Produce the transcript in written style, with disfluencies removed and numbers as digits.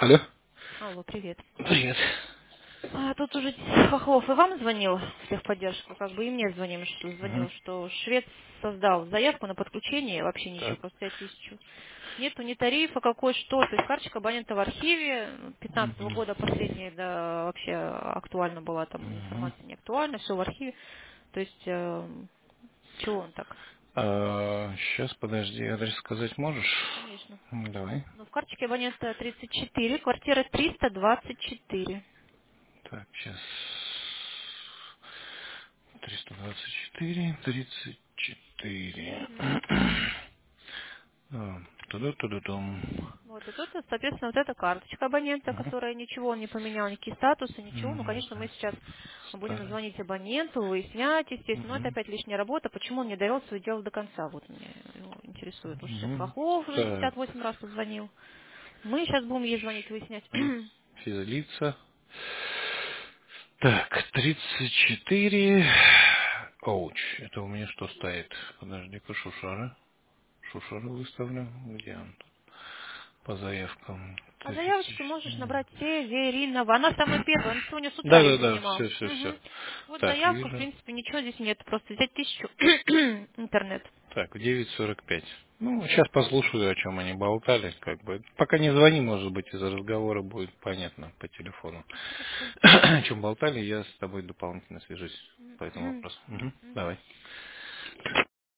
Алло. Алло, привет. Привет. Тут уже Хохлов и вам звонил в техподдержку, как бы и мне Мгм. звонил, что швед создал заявку на подключение, вообще ничего, Так. просто 5000. Нету ни тарифа какой, что, то есть карточка абонента в архиве, 15 Мгм. года последняя, да, вообще актуальна была, там Мгм. информация не актуальна, все в архиве, то есть, чего он так? Сейчас, подожди, адрес сказать можешь? Конечно. Давай. Ну, в карточке абонента 34, квартира 324. Так, сейчас. 324, 34. Мгм. Туда-туда-дум. Вот, и тут, соответственно, вот эта карточка абонента, Мгм. которая ничего он не поменял, никакие статусы, ничего. Ну, Мгм. конечно, мы сейчас будем Старый. звонить абоненту, выяснять, естественно, но это Мгм. опять лишняя работа, почему он не довел свое дело до конца, вот меня интересует. Уж сейчас Мгм. Хохлов уже Так. 58 раз позвонил. Мы сейчас будем ей звонить, выяснять. Физлица. Так, 34. Оуч. Это у меня что стоит? Подожди-ка, Шушара. Шушара выставлю. Где он тут? По заявкам. А заявочки 30. можешь набрать Северинова. Она самая первая, он сегодня с утра Да, ее да, да, принимал. все, все, все. Мгм. Вот Так, заявка, в вижу. принципе, ничего здесь нет, просто взять 1000 интернет. Так, в 9:45. Ну, сейчас послушаю, о чем они болтали. Как бы. Пока не звони, может быть, из-за разговора будет понятно по телефону. Хорошо. О чем болтали, я с тобой дополнительно свяжусь по этому Мгм. вопросу. Мгм. Мгм. Давай.